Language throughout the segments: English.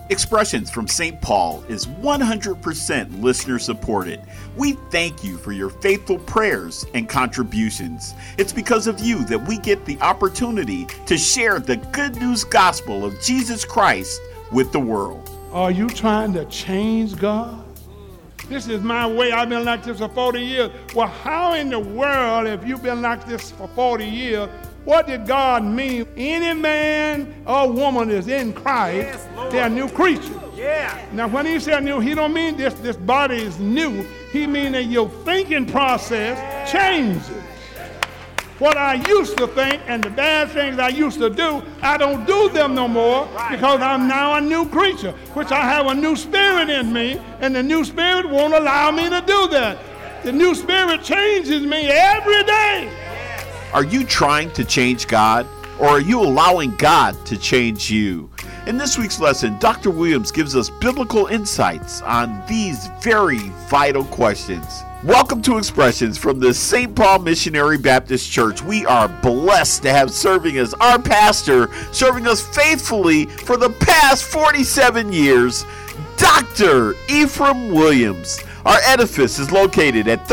Expressions from St. Paul is 100% listener supported. We thank you for your faithful prayers and contributions. It's because of you that we get the opportunity to share the good news gospel of Jesus Christ with the world. Are you trying to change God? This is my way. I've been like this for 40 years. Well, how in the world, if you've been like this for 40 years, what did God mean? Any man or woman is in Christ, they're a new creature. Yeah. Now, when he said new, he don't mean this body is new. He mean that your thinking process changes. What I used to think and the bad things I used to do, I don't do them no more because I'm now a new creature, which I have a new spirit in me, and the new spirit won't allow me to do that. The new spirit changes me every day. Are you trying to change God, or are you allowing God to change you? In this week's lesson, Dr. Williams gives us biblical insights on these very vital questions. Welcome to Expressions from the St. Paul Missionary Baptist Church. We are blessed to have serving as our pastor, serving us faithfully for the past 47 years, Dr. Ephraim Williams. Our edifice is located at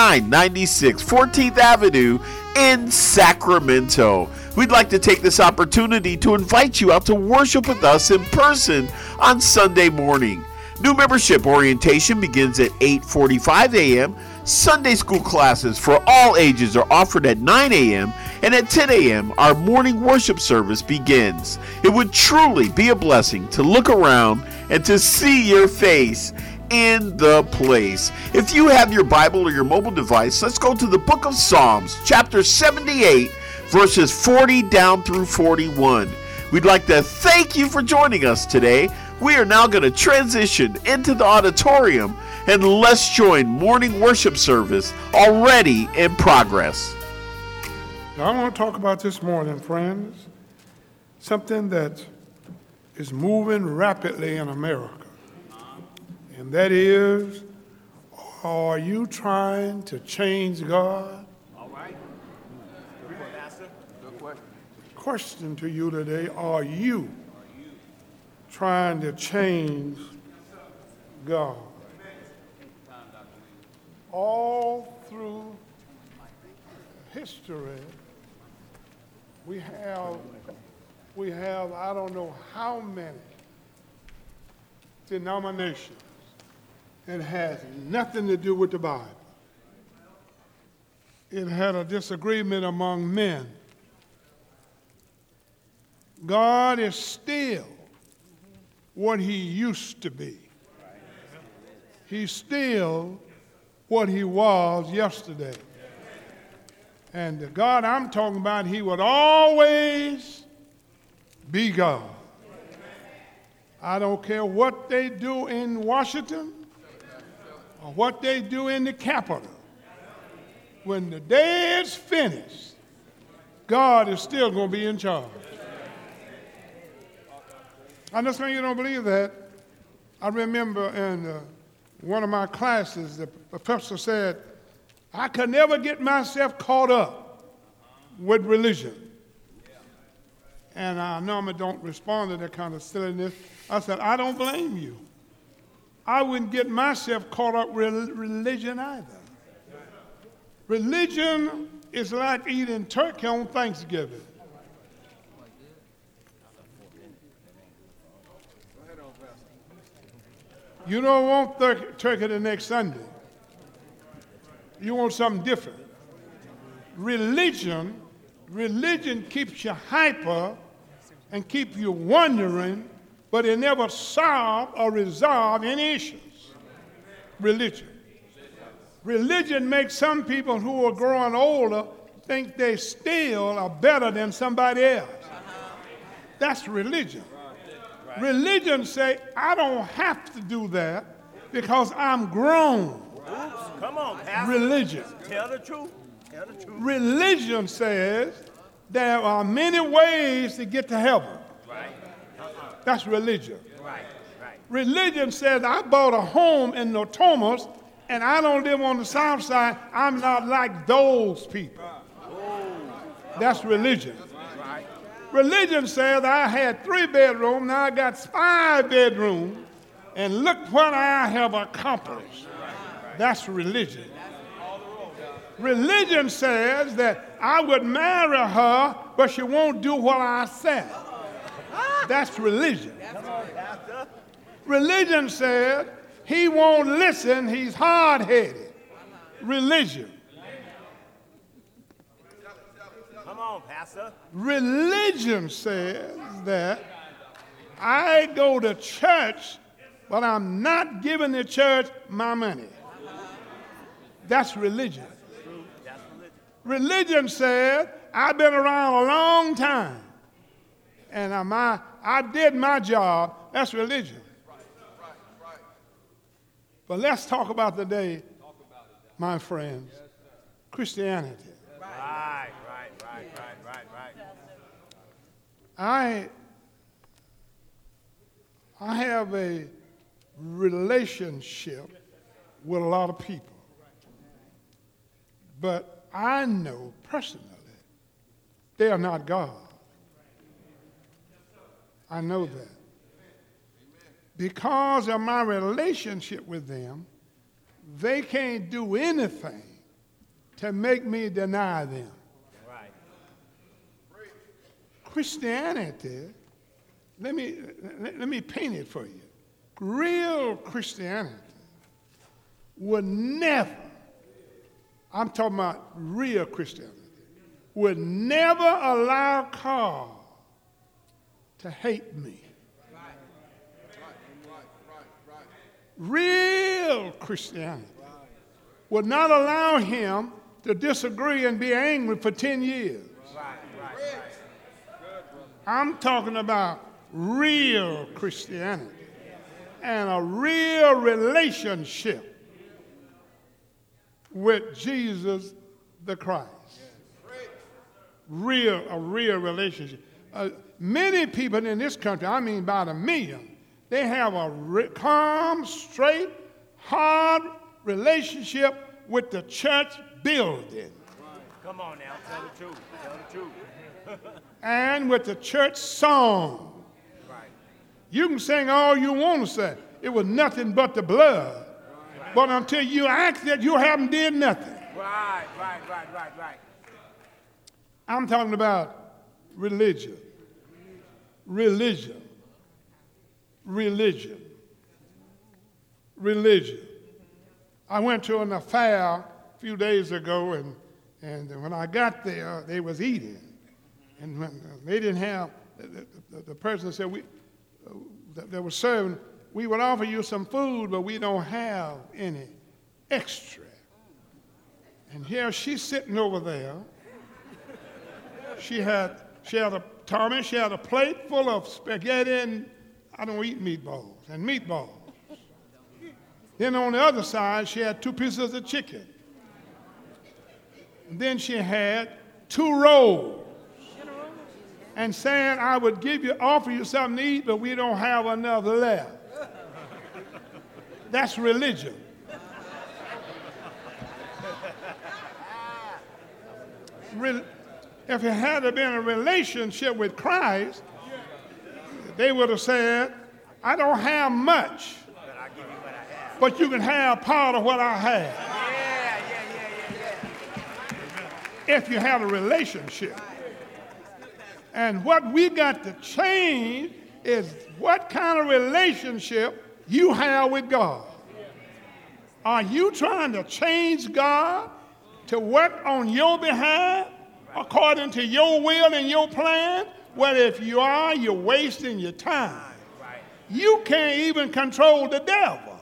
3996 14th Avenue in Sacramento. We'd like to take this opportunity to invite you out to worship with us in person on Sunday morning. New membership orientation begins at 8:45 a.m. Sunday school classes for all ages are offered at 9 a.m. and at 10 a.m. our morning worship service begins. It would truly be a blessing to look around and to see your face in the place. If you have your Bible or your mobile device, let's go to the book of Psalms, chapter 78, verses 40 down through 41. We'd like to thank you for joining us today. We are now going to transition into the auditorium, and let's join morning worship service already in progress. Now, I want to talk about this morning, friends, something that is moving rapidly in America. And that is, are you trying to change God? All right. Good Pastor. Good question. Question to you today, are you trying to change God? All through history, we have I don't know how many denominations. It has nothing to do with the Bible. It had a disagreement among men. God is still what he used to be. He's still what he was yesterday. And the God I'm talking about, he would always be God. I don't care what they do in Washington or what they do in the Capitol. When the day is finished, God is still going to be in charge. I understand you don't believe that. I remember in one of my classes, the professor said, I could never get myself caught up with religion. And I normally don't respond to that kind of silliness. I said, I don't blame you. I wouldn't get myself caught up with religion either. Religion is like eating turkey on Thanksgiving. You don't want turkey the next Sunday. You want something different. Religion keeps you hyper and keep you wondering, but it never solve or resolve any issues. Religion makes some people who are growing older think they still are better than somebody else. That's religion. Religion say, I don't have to do that because I'm grown. Come on, Pastor. Religion. Tell the truth. Tell the truth. Religion says there are many ways to get to heaven. Right. That's religion. Right. Religion says I bought a home in Notomas and I don't live on the south side. I'm not like those people. That's religion. Right. Religion says I had 3 bedrooms, now I got 5 bedrooms, and look what I have accomplished. That's religion. Religion says that I would marry her, but she won't do what I said. That's religion. Religion says he won't listen, he's hard-headed. Religion. Come on, Pastor. Religion says that I go to church, but I'm not giving the church my money. That's religion. Religion says I've been around a long time, and I did my job. That's religion. But let's talk about today, my friends, Christianity. Right. I have a relationship with a lot of people, but I know personally they are not God. I know that. Because of my relationship with them, they can't do anything to make me deny them. Right. Christianity, let me paint it for you. Real Christianity would never, I'm talking about real Christianity, would never allow Carl to hate me. Real Christianity would not allow him to disagree and be angry for 10 years. I'm talking about real Christianity and a real relationship with Jesus the Christ. A real relationship. Many people in this country, I mean about 1 million, they have a calm, straight, hard relationship with the church building. Come on now, tell the truth. Tell the truth. And with the church song. Right. You can sing all you want to say. It was nothing but the blood. Right. But until you act that, you haven't did nothing. Right. I'm talking about religion. Religion. I went to an affair a few days ago, and when I got there, they was eating. And when they didn't have, the person said, they were serving, we would offer you some food, but we don't have any extra. And here she's sitting over there. She had a plate full of spaghetti, and I don't eat meatballs, and meatballs. Then on the other side, she had 2 pieces of chicken. And then she had 2 rolls. And saying, I would offer you something to eat, but we don't have enough left. That's religion. If it had been a relationship with Christ, they would have said, I don't have much, but you can have part of what I have. If you have a relationship. And what we got to change is what kind of relationship you have with God. Are you trying to change God to work on your behalf according to your will and your plan? Well, if you are, you're wasting your time. You can't even control the devil.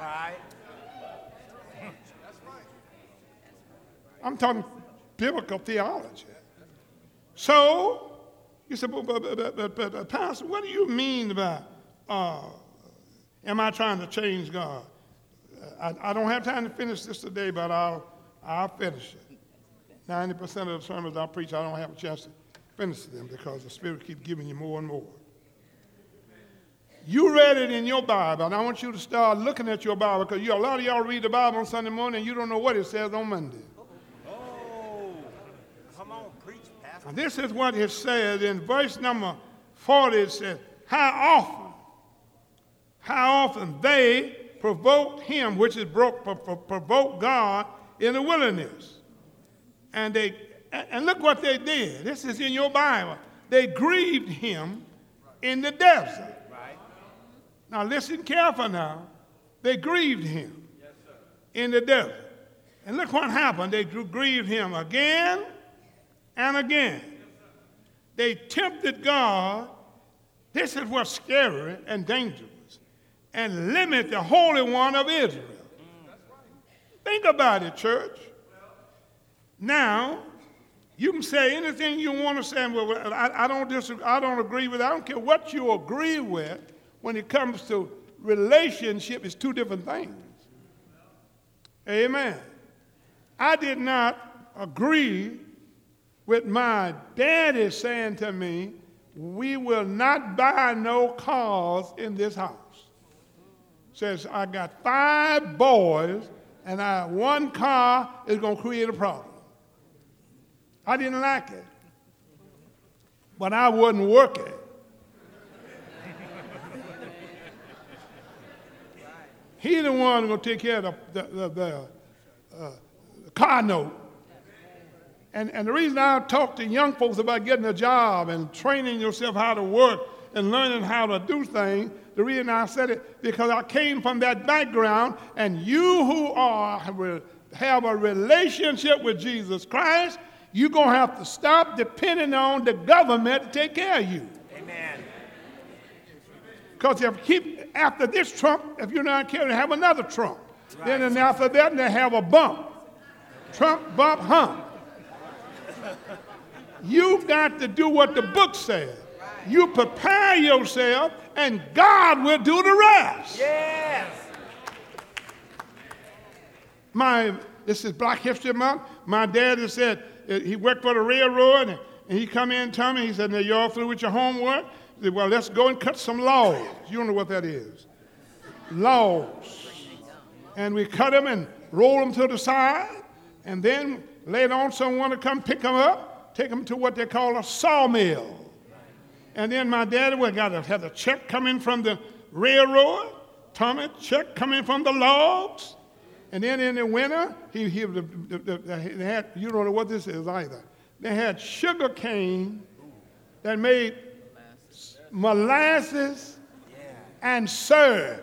I'm talking biblical theology. So, you said, but Pastor, what do you mean by, am I trying to change God? I don't have time to finish this today, but I'll finish it. 90% of the sermons I preach, I don't have a chance to finish them because the Spirit keeps giving you more and more. You read it in your Bible, and I want you to start looking at your Bible because a lot of y'all read the Bible on Sunday morning and you don't know what it says on Monday. Oh, come on, preach, Pastor. Now, this is what it says in verse number 40. It says, how often they provoked him, which is provoked God in the wilderness. And look what they did. This is in your Bible. They grieved him in the desert. Right. Now listen careful now. They grieved him in the desert. And look what happened. They grieved him again and again. They tempted God. This is what's scary and dangerous. And limit the Holy One of Israel. Think about it, church. Now, you can say anything you want to say. Well, I don't disagree. I don't agree with it. I don't care what you agree with. When it comes to relationship, it's two different things. Amen. I did not agree with my daddy saying to me, we will not buy no cars in this house. Says, I got 5 boys, and one car is going to create a problem. I didn't like it, but I wasn't working. He the one going to take care of the car note. And the reason I talk to young folks about getting a job and training yourself how to work and learning how to do things, the reason I said it, because I came from that background, and you who have a relationship with Jesus Christ, you're going to have to stop depending on the government to take care of you. Amen. Because after this Trump, if you're not careful, they have another Trump. Right. Then after that, they have a bump. Trump, bump, hump. You've got to do what the book says. You prepare yourself, and God will do the rest. Yes. This is Black History Month. My daddy said he worked for the railroad, and he come in and told me, he said, now you all through with your homework? He said, well, let's go and cut some logs. You don't know what that is. Logs. And we cut them and roll them to the side, and then later on someone to come pick them up, take them to what they call a sawmill. And then my daddy had a check coming from the railroad, Tommy, check coming from the logs. And then in the winter, they had, you don't know what this is either. They had sugar cane that made molasses and syrup.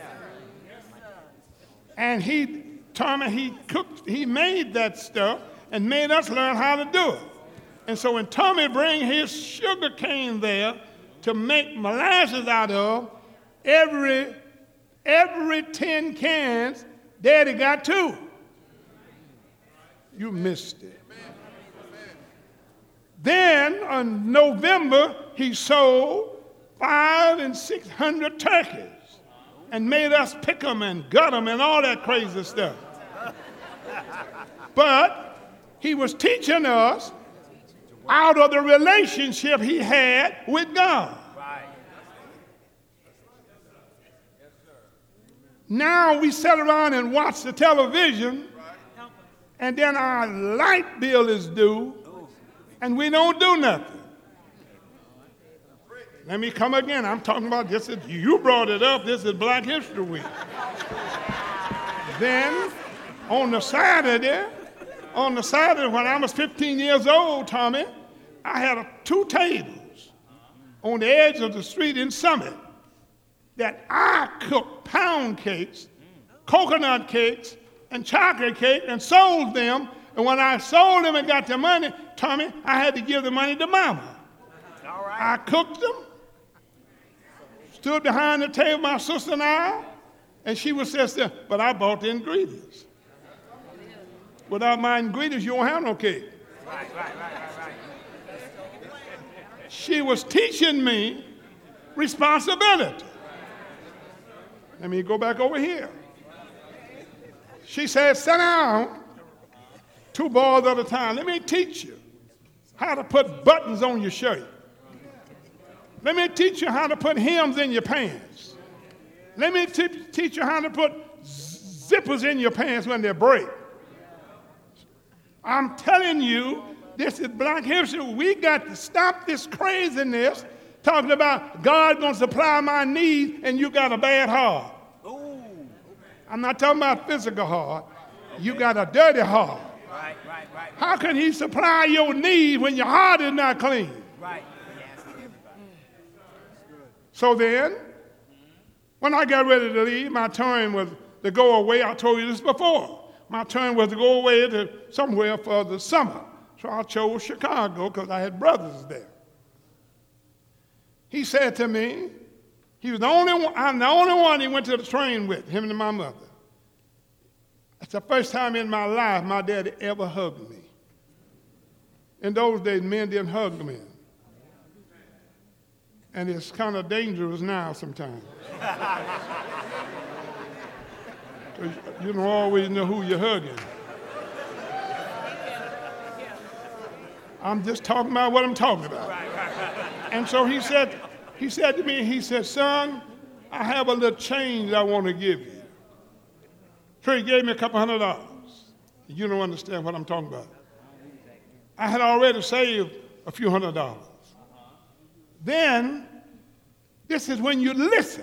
And he made that stuff and made us learn how to do it. And so when Tommy bring his sugar cane there to make molasses out of, every 10 cans, Daddy got 2. You missed it. Then in November, he sold 500 and 600 turkeys and made us pick them and gut them and all that crazy stuff. But he was teaching us out of the relationship he had with God. Now we sit around and watch the television, and then our light bill is due, and we don't do nothing. Let me come again. I'm talking about this. You brought it up. This is Black History Week. Then on the Saturday when I was 15 years old, Tommy, I had 2 tables on the edge of the street in Summit that I cooked pound cakes, coconut cakes, and chocolate cake and sold them. And when I sold them and got the money, Tommy, I had to give the money to Mama. All right. I cooked them, stood behind the table, my sister and she was sister, but I bought the ingredients. Without my ingredients, you don't have no cake. Right. She was teaching me responsibility. Let me go back over here. She said, sit down, 2 boys at a time. Let me teach you how to put buttons on your shirt. Let me teach you how to put hems in your pants. Let me teach you how to put zippers in your pants when they break. I'm telling you, this is Black History. We got to stop this craziness talking about God going to supply my needs and you got a bad heart. Ooh. I'm not talking about physical heart. Okay. You got a dirty heart. Right. How can he supply your needs when your heart is not clean? Right. So then, when I got ready to leave, my turn was to go away. I told you this before. My turn was to go away to somewhere for the summer. So I chose Chicago because I had brothers there. He said to me, he was the only one, I'm the only one he went to the train with, him and my mother. It's the first time in my life my daddy ever hugged me. In those days, men didn't hug men. And it's kind of dangerous now sometimes. You don't always know who you're hugging. I'm just talking about what I'm talking about. And so he said to me, he said, son, I have a little change I want to give you. So he gave me $200. You don't understand what I'm talking about. I had already saved a few $100s. Then, this is when you listen.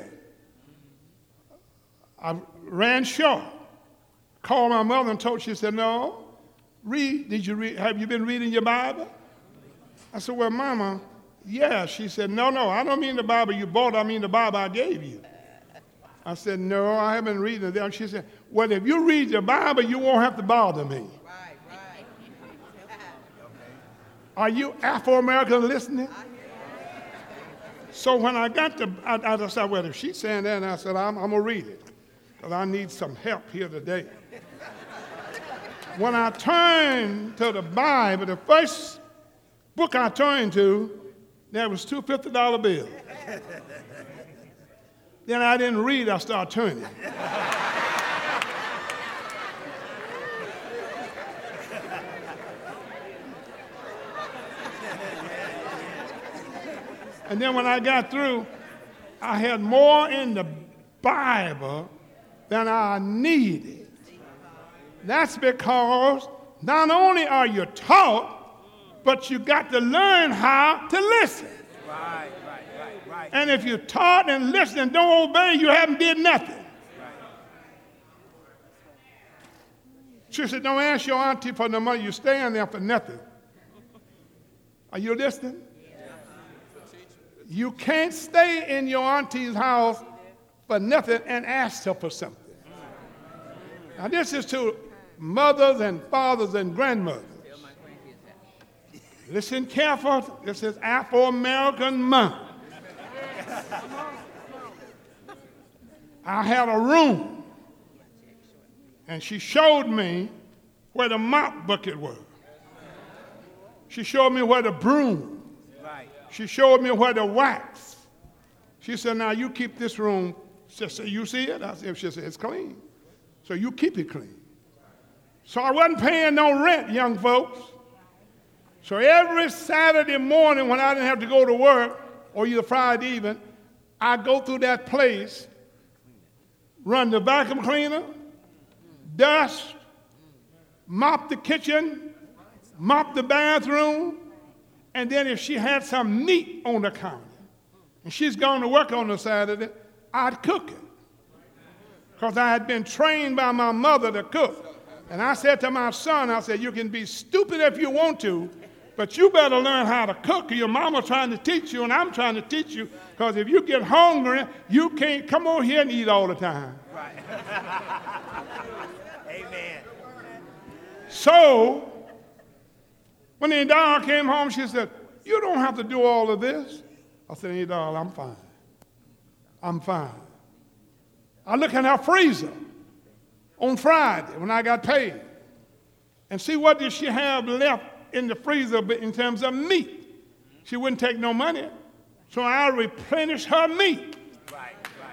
I ran short, called my mother and told her, she said, no, have you been reading your Bible? I said, well, Mama, yeah. She said, no, I don't mean the Bible you bought, I mean the Bible I gave you. I said, no, I haven't read it. She said, well, if you read your Bible, you won't have to bother me. Right. Are you Afro-American listening? So when I got to, I decided, well, if she's saying that, and I said, I'm going to read it, because I need some help here today. When I turned to the Bible, the first book I turned to, there was two $50 bills. Then I didn't read, I started turning. And then when I got through, I had more in the Bible than I needed. That's because not only are you taught, but you got to learn how to listen. Right. And if you're taught and listen and don't obey, you haven't did nothing. Right. She said, don't ask your auntie for the money. You're staying there for nothing. Are you listening? You can't stay in your auntie's house for nothing and ask her for something. Now, this is to mothers and fathers and grandmothers. Listen careful. This is Afro-American Month. I had a room, and she showed me where the mop bucket was. She showed me where the broom. She showed me where the wax. She said, now you keep this room. She said, you see it? I said, she said, it's clean. So you keep it clean. So I wasn't paying no rent, young folks. So every Saturday morning when I didn't have to go to work, or either Friday evening, I'd go through that place, run the vacuum cleaner, dust, mop the kitchen, mop the bathroom, and then if she had some meat on the counter, and she's gone to work on a Saturday, I'd cook it. Because I had been trained by my mother to cook. And I said to my son, I said, you can be stupid if you want to, but you better learn how to cook. Your mama's trying to teach you, and I'm trying to teach you, because if you get hungry, you can't come over here and eat all the time. Right. Amen. So, when the doll came home, she said, you don't have to do all of this. I said, hey, doll, I'm fine. I'm fine. I look in her freezer on Friday when I got paid and see what did she have left in the freezer in terms of meat. She wouldn't take no money, so I replenished her meat. Right.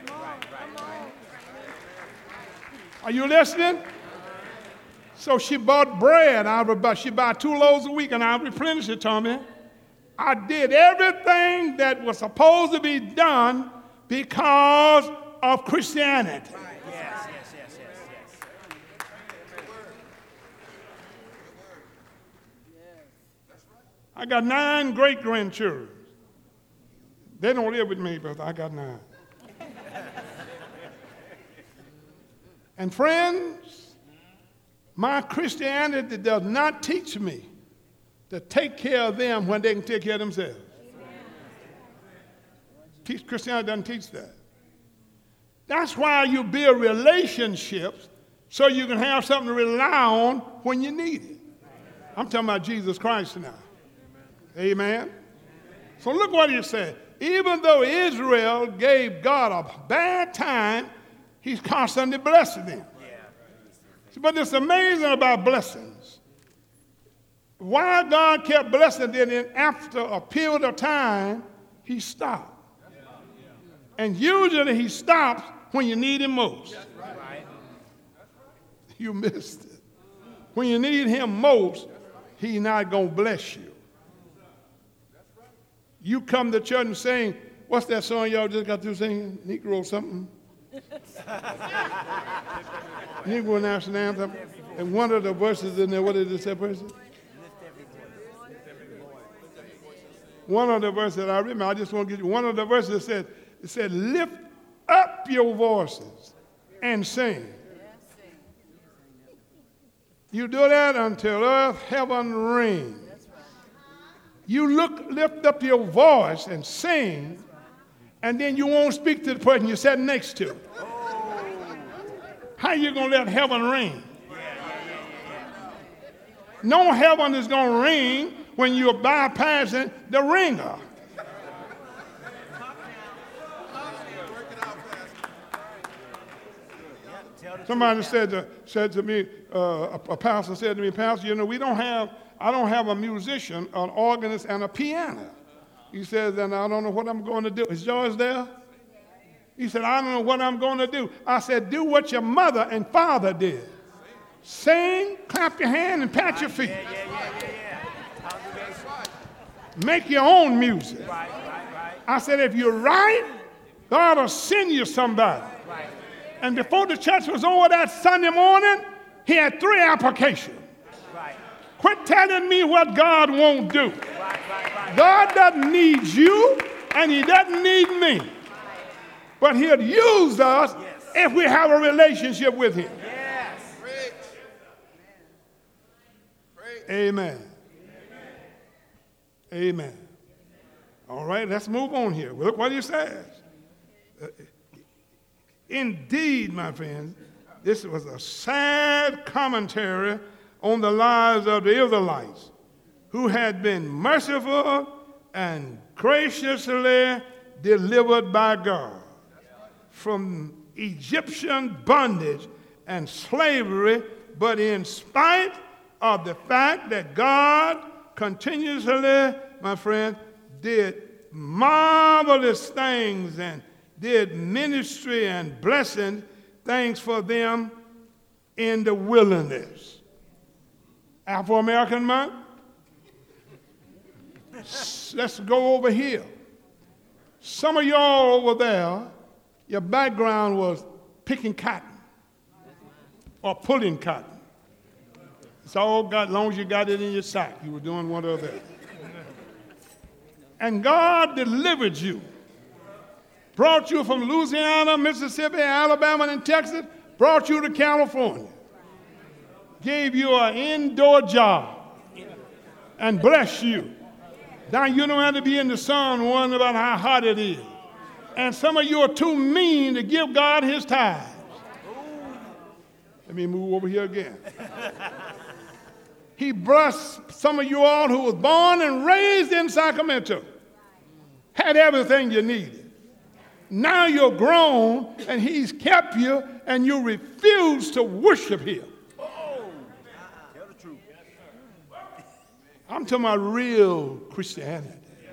Are you listening? So she bought bread. She bought 2 loaves a week, and I replenished it, Tommy. I did everything that was supposed to be done because of Christianity. Yes. I got 9 great-grandchildren. They don't live with me, but I got 9. And friends, my Christianity does not teach me to take care of them when they can take care of themselves. Christianity doesn't teach that. That's why you build relationships so you can have something to rely on when you need it. I'm talking about Jesus Christ now. Amen. So look what he said. Even though Israel gave God a bad time, he's constantly blessing them. But it's amazing about blessings. Why God kept blessing them, and after a period of time, he stopped. And usually he stops when you need him most. You missed it. When you need him most, he's not going to bless you. You come to church and sing, what's that song y'all just got through singing? Negro something? Negro national anthem. And one of the verses in there, what did it say, person? One of the verses I remember, I just want to get you, one of the verses it said, lift up your voices and sing. You do that until earth, heaven ring. You lift up your voice and sing, and then you won't speak to the person you're sitting next to. How you going to let heaven ring? No heaven is going to ring when you're bypassing the ringer. Somebody said to me, a pastor said to me, Pastor, you know, I don't have a musician, an organist, and a piano. He says, and I don't know what I'm going to do. Is yours there? He said, I don't know what I'm going to do. I said, do what your mother and father did. Sing, clap your hand, and pat your feet. Make your own music. I said, if you're right, God will send you somebody. And before the church was over that Sunday morning, he had 3 applications. Quit telling me what God won't do. God doesn't need you, and he doesn't need me. But he'll use us if we have a relationship with him. Amen. Amen. All right, let's move on here. Look what he says. Indeed, my friends, this was a sad commentary on the lives of the Israelites who had been merciful and graciously delivered by God from Egyptian bondage and slavery, but in spite of the fact that God continuously, my friend, did marvelous things and did ministry and blessing things for them in the wilderness. Afro-American month? Let's go over here. Some of y'all over there, your background was picking cotton or pulling cotton. It's all got, as long as you got it in your sack, you were doing one or the other. And God delivered you. Brought you from Louisiana, Mississippi, Alabama, and Texas, brought you to California. Gave you an indoor job and blessed you. Now you don't have to be in the sun worrying about how hot it is. And some of you are too mean to give God his tithes. Let me move over here again. He blessed some of you all who was born and raised in Sacramento. Had everything you needed. Now you're grown and he's kept you and you refuse to worship him. Tell the truth. I'm talking about real Christianity.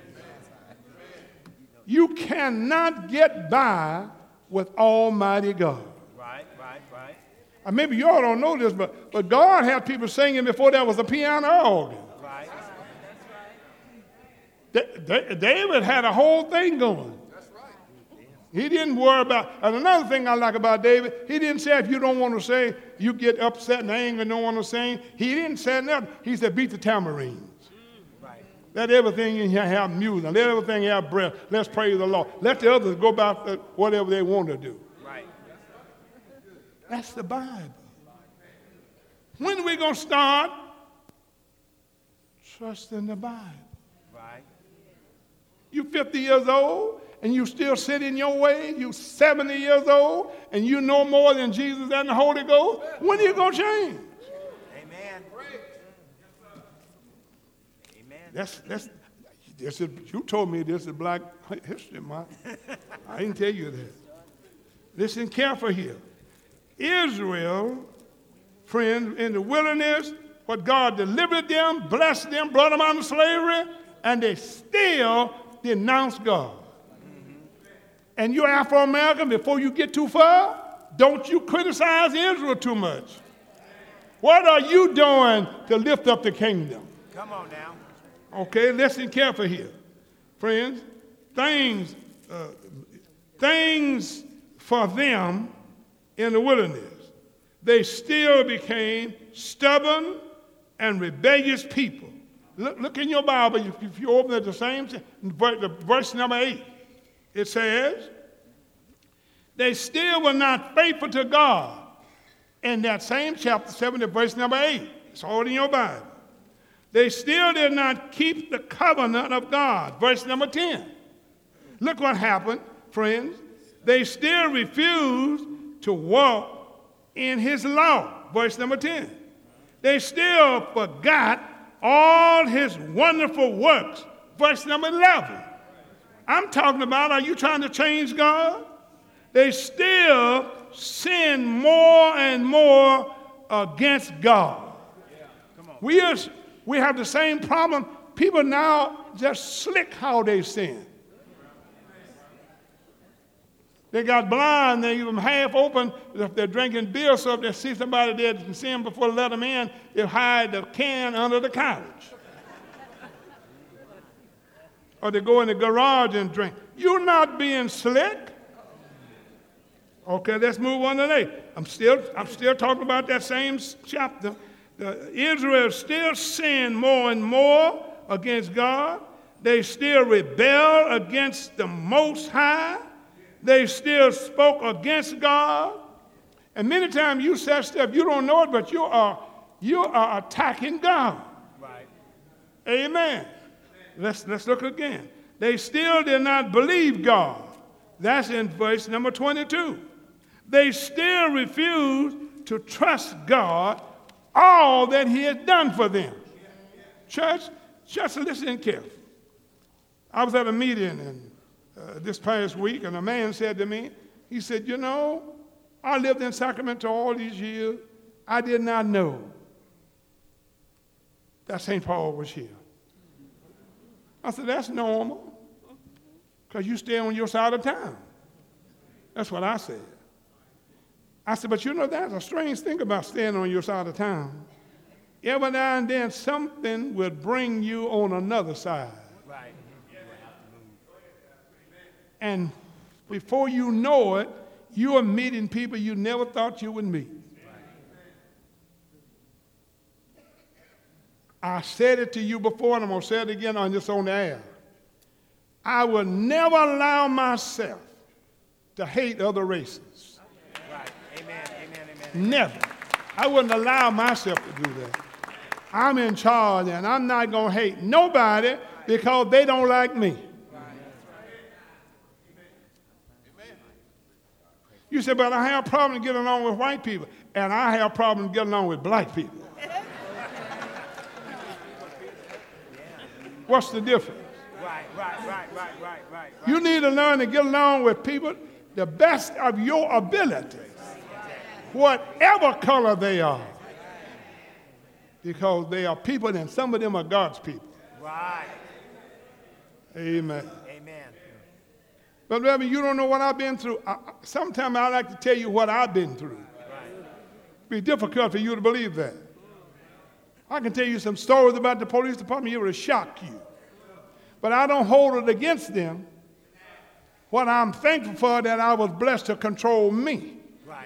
You cannot get by with Almighty God. Right. Maybe y'all don't know this, but God had people singing before there was a piano organ. Right. David had a whole thing going. He didn't worry about, and another thing I like about David, he didn't say if you don't want to sing, you get upset and angry and don't want to sing. He didn't say nothing. He said beat the tambourines. Right. Let everything in here have music. Let everything have breath. Let's praise the Lord. Let the others go about whatever they want to do. Right. That's the Bible. When are we going to start trusting the Bible? Right. You 50 years old and you still sit in your way. You 70 years old and you know more than Jesus and the Holy Ghost. When are you going to change? Amen. Amen. This is, you told me this is Black History Month. I didn't tell you that. Listen careful here. Israel, friends, in the wilderness, what God delivered them, blessed them, brought them out of slavery, and they still denounced God. And you're Afro-American, before you get too far, don't you criticize Israel too much. What are you doing to lift up the kingdom? Come on now. Okay, listen careful here. Friends, things for them in the wilderness, they still became stubborn and rebellious people. Look in your Bible, if you open it the same, verse number 8, it says, they still were not faithful to God. In that same chapter 7, verse number 8, it's all in your Bible. They still did not keep the covenant of God. Verse number 10. Look what happened, friends. They still refused to walk in his law. Verse number 10. They still forgot all his wonderful works. Verse number 11. I'm talking about, are you trying to change God? They still sin more and more against God. We have the same problem. People now just slick how they sin. They got blind, they even half open. If they're drinking beer, so if they see somebody there that can sin before they let them in, they hide the can under the couch. Or they go in the garage and drink. You're not being slick. Okay, let's move on today. I'm still talking about that same chapter. Israel still sinned more and more against God. They still rebel against the Most High. They still spoke against God. And many times you say stuff, you don't know it, but you are attacking God. Right. Amen. Let's look again. They still did not believe God. That's in verse number 22. They still refused to trust God all that he had done for them. Church, just listen carefully. I was at a meeting this past week, and a man said to me, he said, you know, I lived in Sacramento all these years. I did not know that St. Paul was here. I said, that's normal, because you stay on your side of town. That's what I said. I said, but you know, that's a strange thing about staying on your side of town. Every now and then, something will bring you on another side. Right. And before you know it, you are meeting people you never thought you would meet. I said it to you before, and I'm going to say it again on this on the air. I will never allow myself to hate other races. Right. Amen. Amen. Amen. Never. I wouldn't allow myself to do that. I'm in charge, and I'm not going to hate nobody because they don't like me. You say, but I have a problem getting along with white people, and I have a problem getting along with black people. What's the difference? Right. You need to learn to get along with people the best of your ability, whatever color they are, because they are people, and some of them are God's people. Right. Amen. Amen. But Reverend, you don't know what I've been through. Sometimes I like to tell you what I've been through. It'd be difficult for you to believe that. I can tell you some stories about the police department, it will shock you. But I don't hold it against them. What I'm thankful for that I was blessed to control me. Right.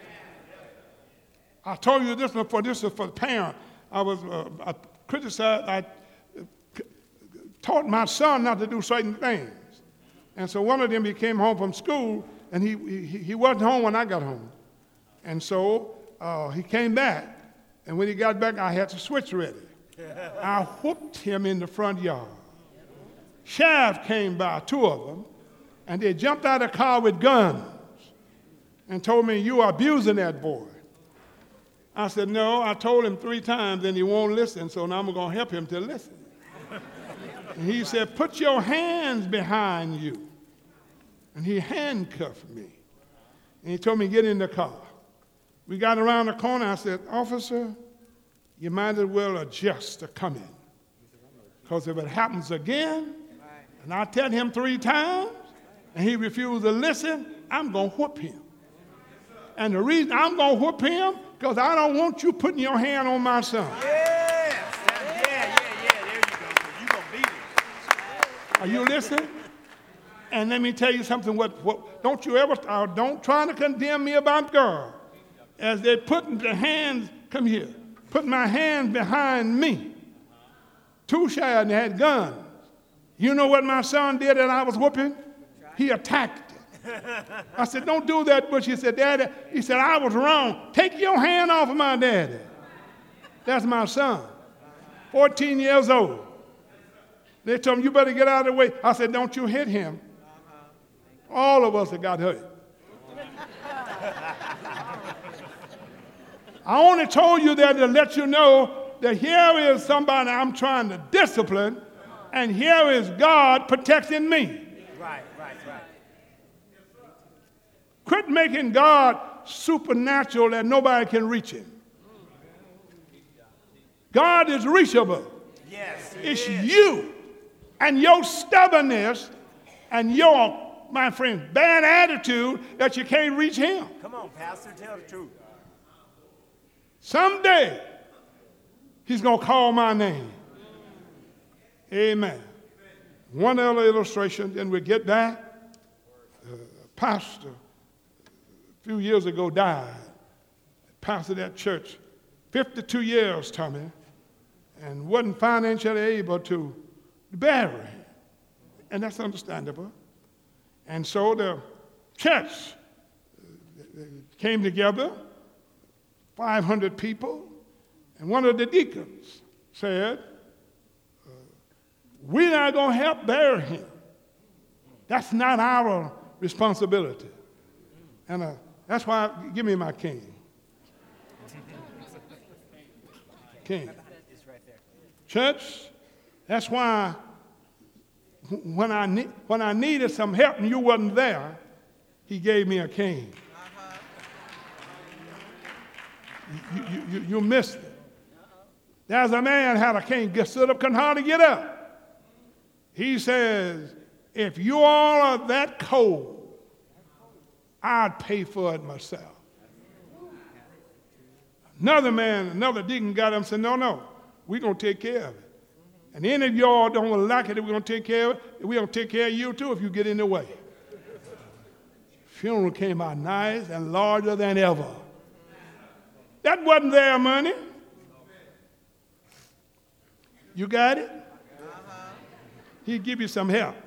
I told you this is for the parent. I was criticized. taught my son not to do certain things. And so one of them, he came home from school, and he wasn't home when I got home. And so he came back, and when he got back, I had the switch ready. I whooped him in the front yard. Sheriff came by, 2 of them, and they jumped out of the car with guns and told me, "You are abusing that boy." I said, "No, I told him 3 times and he won't listen, so now I'm going to help him to listen." And he said, "Put your hands behind you." And he handcuffed me. And he told me, "Get in the car." We got around the corner. I said, "Officer, you might as well adjust to come in. Because if it happens again, and I tell him 3 times, and he refuses to listen, I'm going to whoop him. And the reason I'm going to whoop him, because I don't want you putting your hand on my son." Yeah. There you go. You're going to beat him. Are you listening? And let me tell you something. Don't you ever, don't try to condemn me about girls. As they put the hands, come here, put my hands behind me. 2 sheriffs, and they had guns. You know what my son did that I was whooping? He attacked him. I said, "Don't do that, Butch." He said, "Daddy," he said, "I was wrong. Take your hand off of my daddy." That's my son, 14 years old. They told him, "You better get out of the way." I said, "Don't you hit him." All of us have got hurt. I only told you that to let you know that here is somebody I'm trying to discipline, and here is God protecting me. Right. Quit making God supernatural that nobody can reach him. God is reachable. Yes. It's you and your stubbornness and your, my friend, bad attitude that you can't reach him. Come on, Pastor, tell the truth. Someday, he's going to call my name. Amen. One other illustration, then we get back. A pastor a few years ago died. Pastor that church, 52 years, Tommy, and wasn't financially able to bury him. And that's understandable. And so the church came together, 500 people, and one of the deacons said, "We're not going to help bury him. That's not our responsibility." And that's why, give me my king. King. Church, that's why when I needed some help and you wasn't there, he gave me a cane. You missed it. There's a man had a cane, stood up, couldn't hardly get up. He says, "If you all are that cold, I'd pay for it myself." Another deacon got up and said, No, we're going to take care of it. And any of y'all don't like it, we're going to take care of it. We're going to take care of you too if you get in the way. Funeral came out nice and larger than ever. That wasn't their money. You got it? He'd give you some help.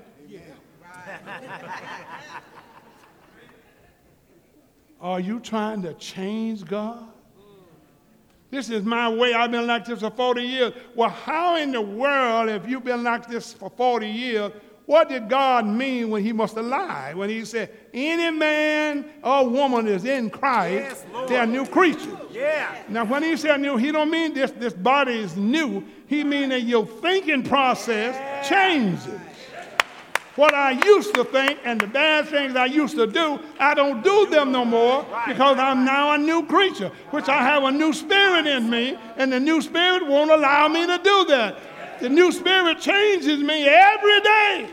Are you trying to change God? This is my way. I've been like this for 40 years. Well, how in the world, if you've been like this for 40 years, what did God mean when he must have lied? When he said, any man or woman is in Christ, yes, they're a new creature. Yeah. Now, when he said new, he don't mean this body is new. He means that your thinking process changes. What I used to think and the bad things I used to do, I don't do them no more because I'm now a new creature, which I have a new spirit in me, and the new spirit won't allow me to do that. The new spirit changes me every day.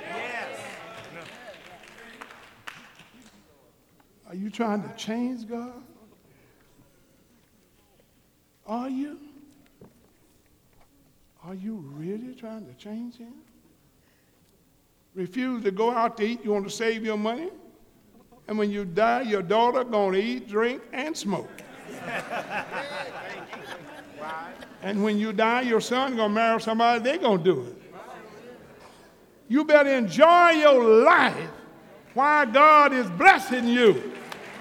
Are you trying to change God? Are you? Are you really trying to change him? Refuse to go out to eat, you want to save your money? And when you die, your daughter going to eat, drink, and smoke. And when you die, your son going to marry somebody, they going to do it. You better enjoy your life while God is blessing you.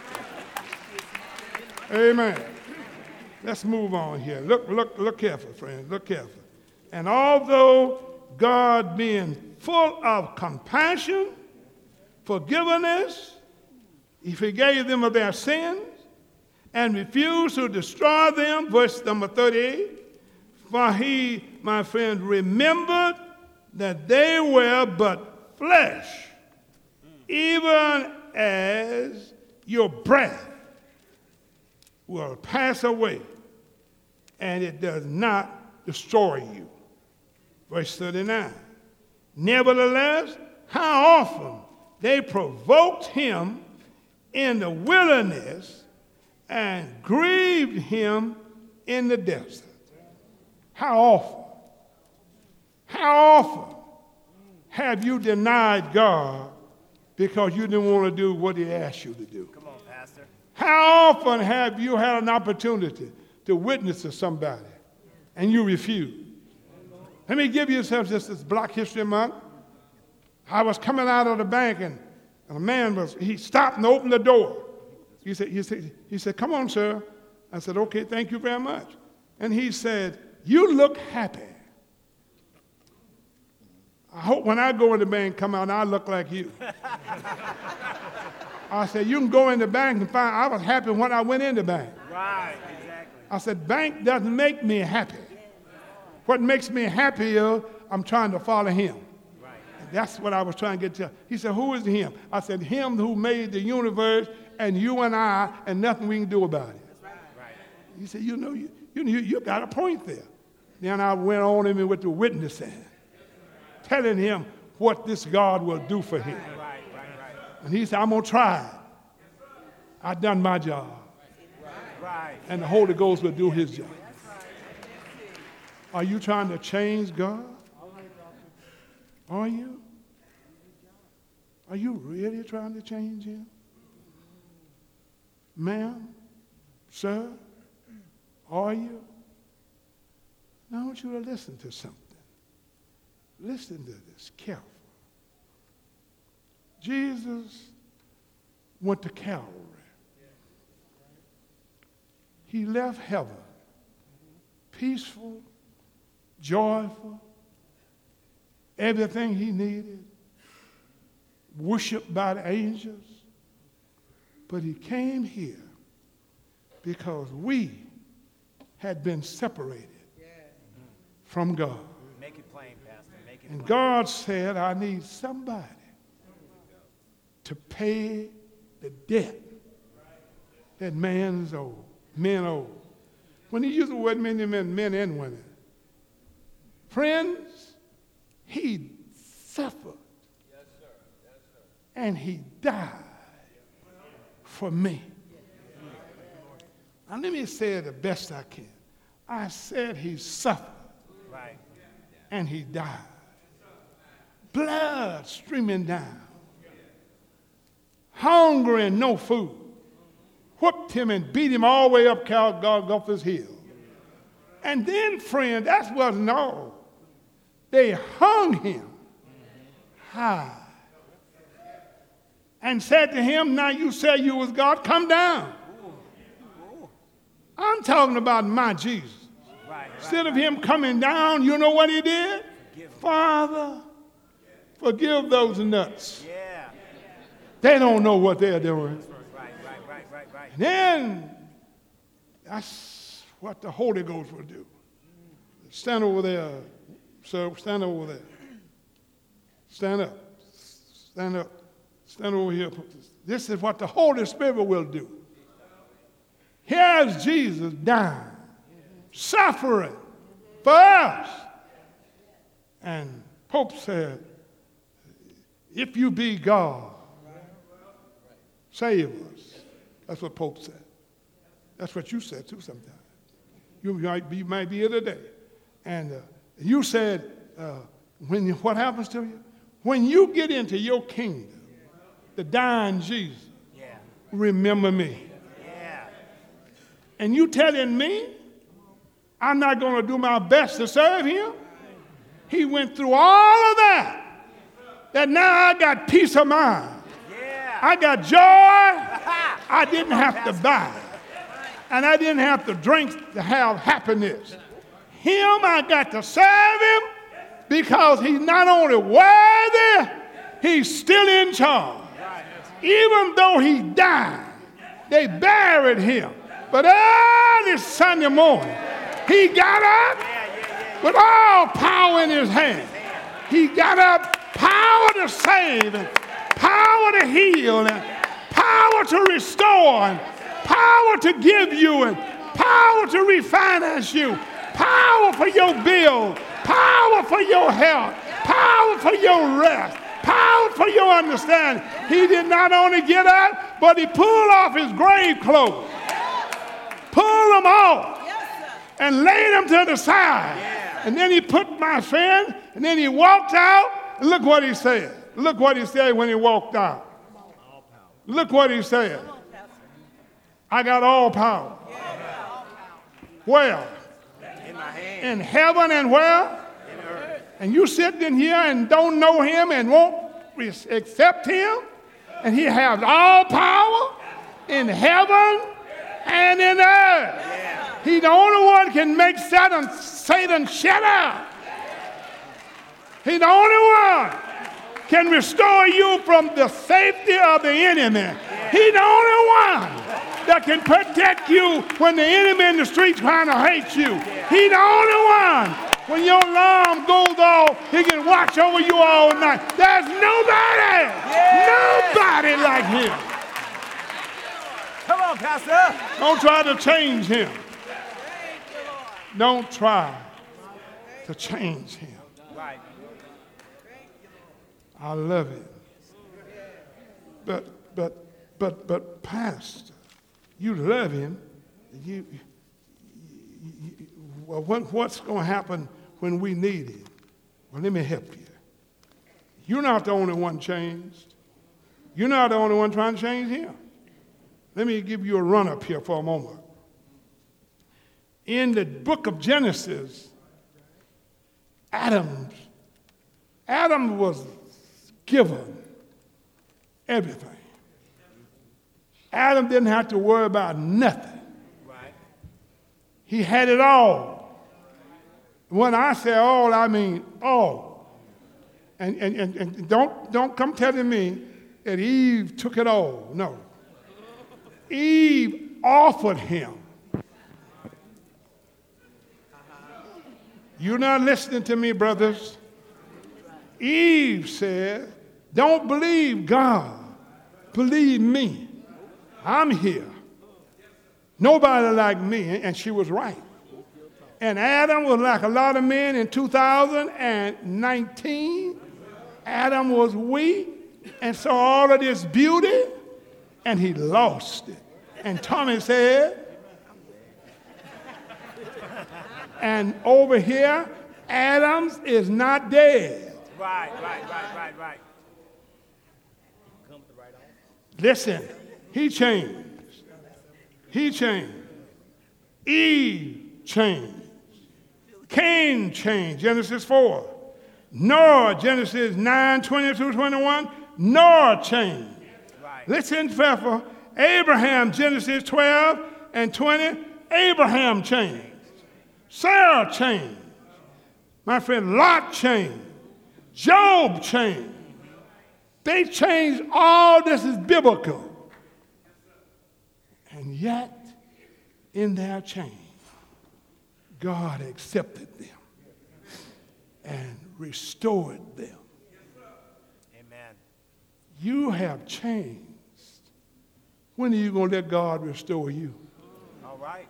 Amen. Let's move on here. Look careful, friends. Look careful. And although God being full of compassion, forgiveness, he forgave them of their sins and refused to destroy them, verse number 38, for he, my friend, remembered that they were but flesh, even as your breath will pass away, and it does not destroy you. Verse 39, nevertheless, how often they provoked him in the wilderness and grieved him in the desert. How often have you denied God because you didn't want to do what he asked you to do? Come on, Pastor. How often have you had an opportunity to witness to somebody and you refused? Let me give you just this Black History Month. I was coming out of the bank and a man he stopped and opened the door. He said, come on, sir. I said, okay, thank you very much. And he said, you look happy. I hope when I go in the bank, come out, and I look like you. I said, you can go in the bank and find I was happy when I went in the bank. Right, exactly. I said, bank doesn't make me happy. What makes me happy is I'm trying to follow him. Right. And that's what I was trying to get to. He said, who is him? I said, him who made the universe and you and I and nothing we can do about it. Right. He said, you got a point there. Then I went on him with the witnessing, telling him what this God will do for him. Right. And he said, I'm going to try it. I've done my job. Right. And the Holy Ghost will do his job. Are you trying to change God? Are you? Are you really trying to change him? Ma'am, sir, are you? Now I want you to listen to something. Listen to this careful. Jesus went to Calvary. He left heaven peaceful, joyful, everything he needed, worshiped by the angels. But he came here because we had been separated from God. Make it plain, Pastor. Make it And plain. God said, I need somebody to pay the debt that men owe. When he used the word men and women, friends, he suffered and he died for me. Now let me say it the best I can. I said he suffered Right. and he died. Blood streaming down. Hungry and no food. Whooped him and beat him all the way up Golgotha's hill. And then, friend, that wasn't all. They hung him high and said to him, now you say you was God, come down. I'm talking about my Jesus. Right. Instead of him coming down, you know what he did? Father, forgive those nuts. Yeah. They don't know what they're doing. Right. And then, that's what the Holy Ghost will do. Stand over there, sir. Stand over there. Stand up. Stand up. Stand over here. This is what the Holy Spirit will do. Here's Jesus dying, suffering for us. And Pope said, if you be God, save us. That's what Pope said. That's what you said too sometimes. You might be here today. And you said, what happens to you? When you get into your kingdom, the dying Jesus, remember me. And you telling me I'm not going to do my best to serve him? He went through all of that that now I got peace of mind. Yeah. I got joy I didn't have to buy. And I didn't have to drink to have happiness. Him, I got to serve him because he's not only worthy, he's still in charge. Even though he died, they buried him. But early Sunday morning, he got up with all power in his hand. He got up, power to save, and power to heal, and power to restore, and power to give you, and power to refinance you, power for your bill, power for your health, power for your rest, power for your understanding. He did not only get up, but he pulled off his grave clothes, pulled them off, and laid them to the side. And then he put my friend, and then he walked out. And look what he said. Look what he said when he walked out. Look what he said. I got all power. Where? In my hand. In heaven and where? In earth. And you sitting in here and don't know him and won't accept him, and he has all power in heaven and in earth. He's the only one can make Satan shut up. He's the only one can restore you from the safety of the enemy. He's the only one that can protect you when the enemy in the street trying to hate you. He's the only one. When your alarm goes off, he can watch over you all night. There's nobody like him. Come on, Pastor. Don't try to change him. Don't try to change him. Right. I love it. But Pastor, you love him. Well, what's going to happen when we need him? Well, let me help you. You're not the only one changed. You're not the only one trying to change him. Let me give you a run-up here for a moment. In the book of Genesis, Adam was given everything. Adam didn't have to worry about nothing. Right. He had it all. When I say all, I mean all. And don't come telling me that Eve took it all. No. Eve offered him. You're not listening to me, brothers. Eve said, don't believe God. Believe me. I'm here. Nobody like me. And she was right. And Adam was like a lot of men in 2019. Adam was weak and saw all of this beauty, and he lost it. And Tommy said, and over here, Adams is not dead. Right. Listen, he changed. He changed. Eve changed. Cain changed, Genesis 4. Noah, Genesis 9, 20-21, Noah changed. Right. Listen careful. Abraham, Genesis 12 and 20, Abraham changed. Sarah changed. My friend Lot changed. Job changed. They changed. All this is biblical. And yet, in their change, God accepted them and restored them. Amen. You have changed. When are you going to let God restore you? All right.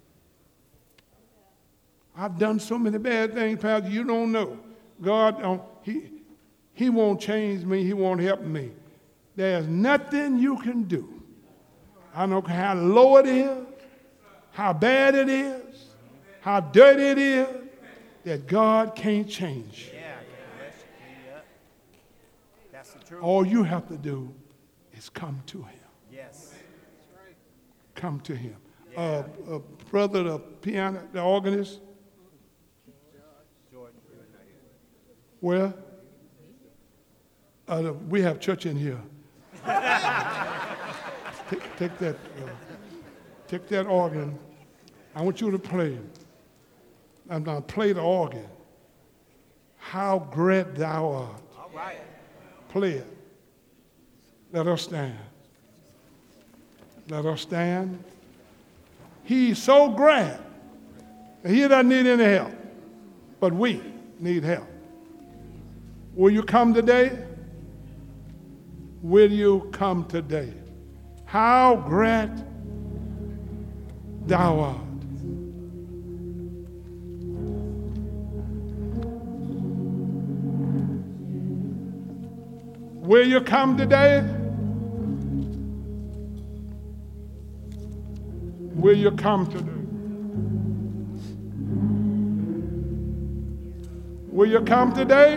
I've done so many bad things, Pastor, you don't know. God, he won't change me. He won't help me. There's nothing you can do. I don't care how low it is, how bad it is, how dirty it is, that God can't change you. Yeah. That's the truth. All you have to do is come to him. Yes. Come to him. Yeah. Brother, the piano, the organist. Jordan. Where? We have church in here. Take that organ. I want you to play. I'm going to play the organ. How great thou art. All right. Play it. Let us stand. Let us stand. He's so great. He doesn't need any help, but we need help. Will you come today? Will you come today? How great thou art. Will you come today? Will you come today? Will you come today?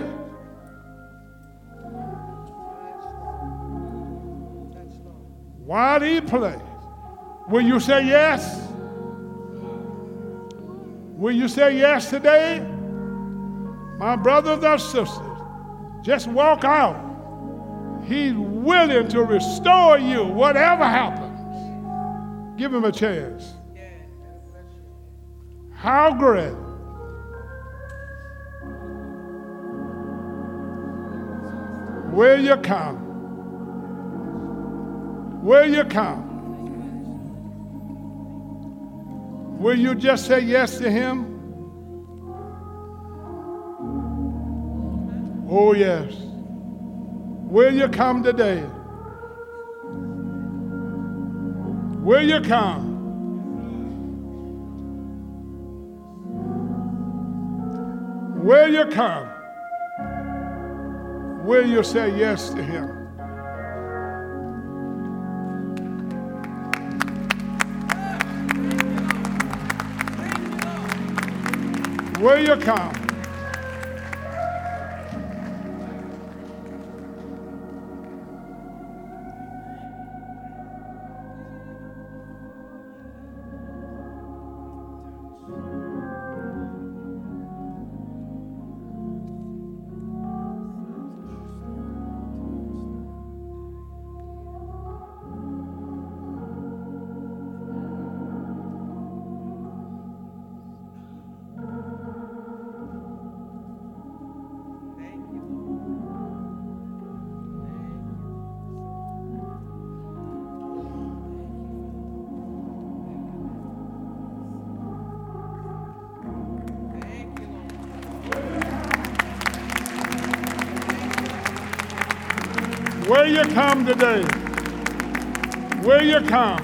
While he plays, will you say yes? Will you say yes today? My brothers and sisters, just walk out. He's willing to restore you, whatever happens. Give him a chance. How great. Will you come? Will you come? Will you just say yes to him? Oh, yes. Will you come today? Will you come? Will you come? Will you say yes to him? Will you come? Will you come today? Will you come?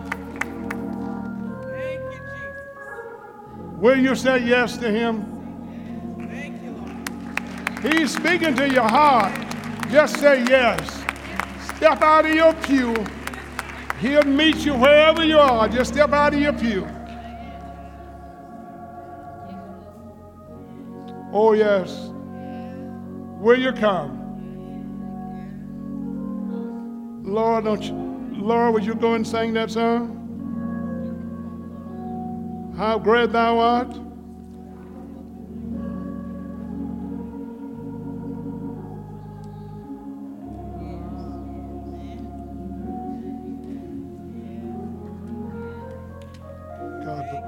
Thank you, Jesus. Will you say yes to him? Thank you, Lord. He's speaking to your heart. Just say yes. Step out of your pew. He'll meet you wherever you are. Just step out of your pew. Oh, yes. Will you come? Lord, Lord, would you go and sing that song? How great thou art. God.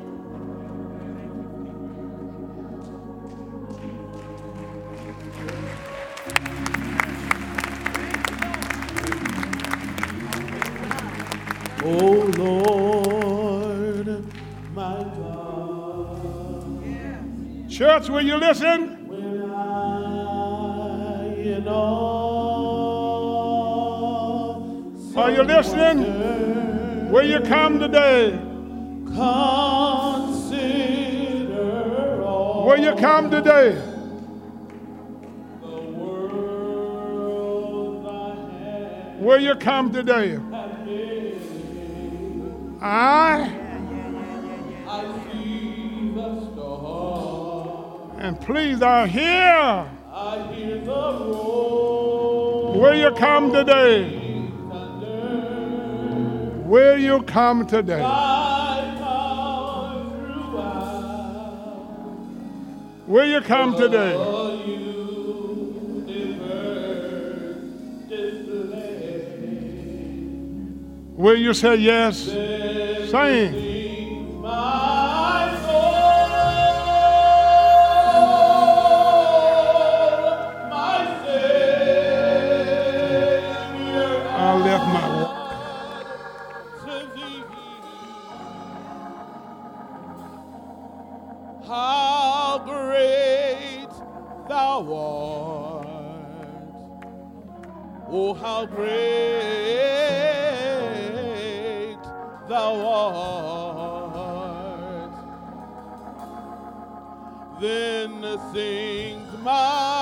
Oh Lord, my God. Church, will you listen? When I in awe, Are you listening? Will you come today? Consider all Will you come today? the world thy hand Will you come today? I see the storm. and please are here. I hear the roar. Will you come today? Will you come today? Thy power throughout Will you come today? the universe. Will you say yes? Sing. My soul, my Savior, I left my to thee. How great thou art! Oh, how great thou art! Then sings my